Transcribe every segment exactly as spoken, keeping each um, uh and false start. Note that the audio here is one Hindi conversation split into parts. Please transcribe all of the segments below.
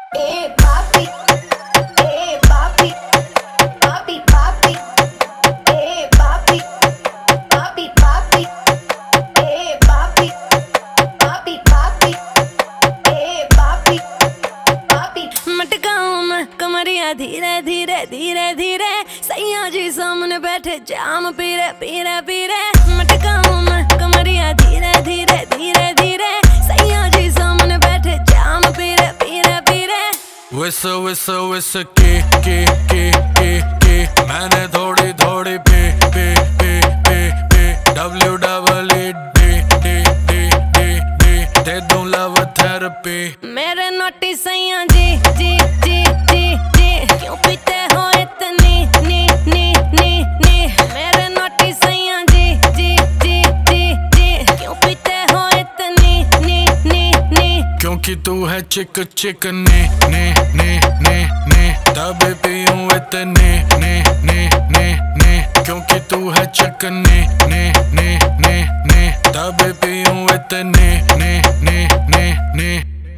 Eh, papi, eh, papi, papi, papi, eh, papi, papi, papi, eh, papi, papi, papi, eh, papi, papi। मटकाऊं मैं कमरिया धीरे धीरे धीरे धीरे, सैया जी सामने बैठे जाम पीरे पीरे पीरे। मटकाऊं मैं कमरिया धीरे धीरे धीरे धीरे, सैया जी सामने बैठे जाम पीरे पीरे पीरे। विस विस विस की की की की की मैंने थोड़ी थोड़ी P P P P P W double E D D D D D दे दूं लव थेरेपी। मेरे नोटी सैया जी जी जी जी जी, क्यों पीते हो इतनी नी नी नी नी। मेरे नोटी सैया जी जी जी जी जी, क्यों पीते हो इतनी नी नी नी। क्योंकि तू है चिक चिक ने ने ने ने ने तभी पीऊं इतने ने ने ने ने। क्योंकि तू है चिक ने ने ने ने ने तभी पीऊं इतने ने ने ने ने।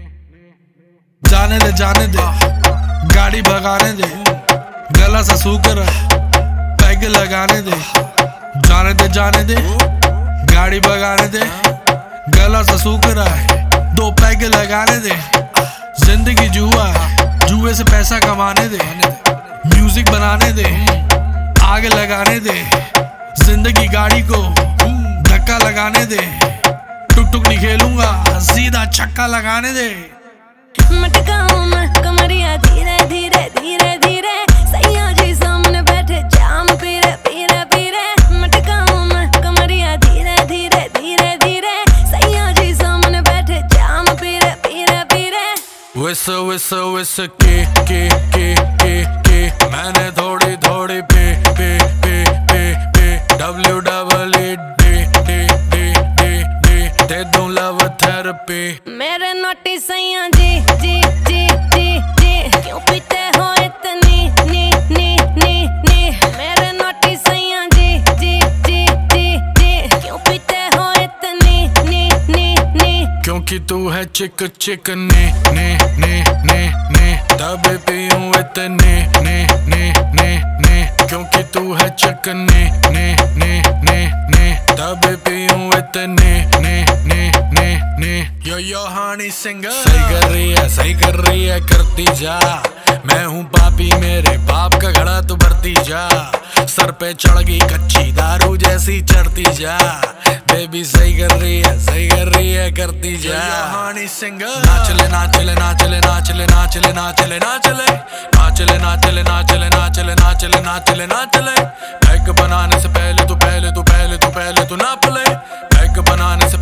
जाने दे जाने दे गाड़ी भगाने दे, गला सा सूकर पैग लगाने दे। जाने दे जाने दे गाड़ी भगाने दे, गला सा सूकर दो पैग लगाने दे। जिंदगी जुआ है, जुए से पैसा कमाने दे। म्यूजिक बनाने दे, आग लगाने दे। जिंदगी गाड़ी को धक्का लगाने दे। टुक टुक नहीं खेलूंगा, सीधा छक्का लगाने दे। मटकाऊं मैं कमरिया धीरे धीरे धीरे धीरे, सैया जी सामने बैठे जाम पीरे पीरे पीरे। मटकाऊं मैं कमरिया धीरे धीरे धीरे धीरे, सैया जी सामने बैठे जाम पीरे पीरे पीरे। विस विस विस की की की की की मैंने थोड़ी थोड़ी P P P P P W double E D D D D D दे दूं लव थेरेपी। मेरे नोटी सैया जी जी जी जी जी, क्यों पीते हो इतनी नी नी नी नी। मेरे नोटी सैया जी जी जी जी जी, क्यों पीते हो इतनी नी नी नी। क्योंकि तू है चिक चिक ने ने ने ने ने तभी पीऊं इतने ने ने ने ने। क्योंकि तू है चिक ने ने ने ने ने तभी पीऊं इतने ने ने ने ने। यो यो हानी सिंगर सही कर रही है सही कर रही है करती जा। मैं हूँ पापी मेरे बाप का घड़ा तू भरती जा। सर पे चढ़ गई कच्ची दारू जैसी चढ़ती जा। बेबी सही कर रही है सही कर रही है करती जा। हानी सिंगर नाचले नाचले नाचले नाचले नाचले नाचले नाचले नाचले नाचले नाचले नाचले नाचले नाचले नाचले। पैक बनाने से पहले तू पहले तू पहले तू पहले तू नाप ले। पैक बनाने से